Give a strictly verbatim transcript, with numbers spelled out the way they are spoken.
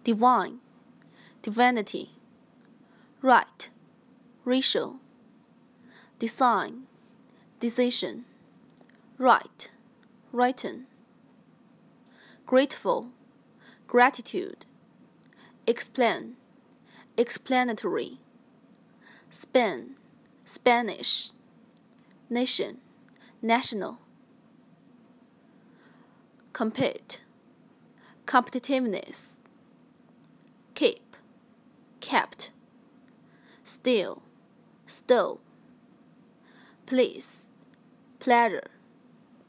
divine, divinity, right, racial, design, decision, right, written, grateful, gratitude, explain, explanatory, Spain, Spanish, nation, national, compete, competitiveness, keep, kept, steal, stole, please, pleasure,